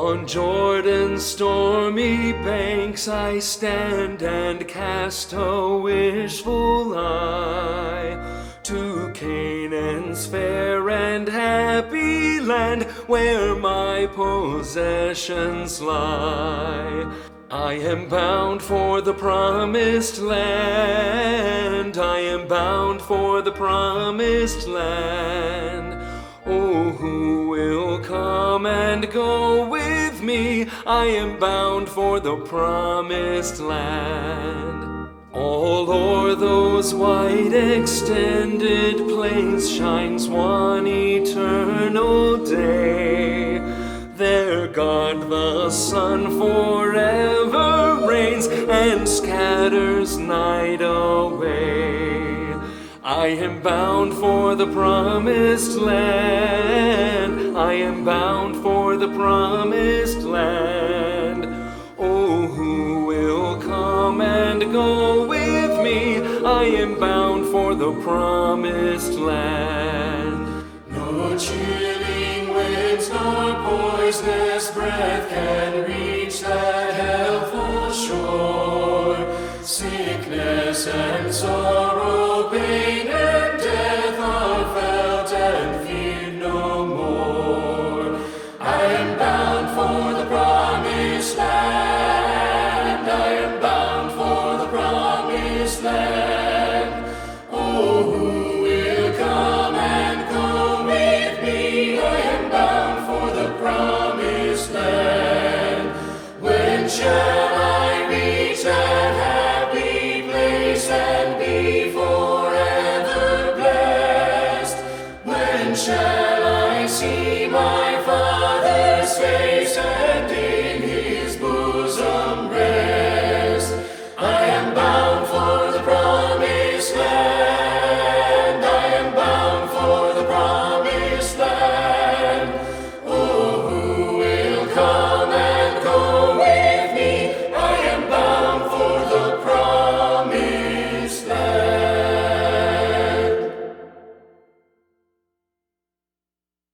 On Jordan's stormy banks I stand and cast a wishful eye to Canaan's fair and happy land where my possessions lie. I am bound for the promised land. I am bound for the promised land. Oh, who will come and go with me? I am bound for the promised land. All o'er those wide extended plains shines one eternal day. There God the Son forever reigns and scatters night away. I am bound for the promised land. I am bound for the promised land. Oh, who will come and go with me? I am bound for the promised land. No chilling winds nor poisonous breath can reach that helpful shore. Sickness and sorrow, pain and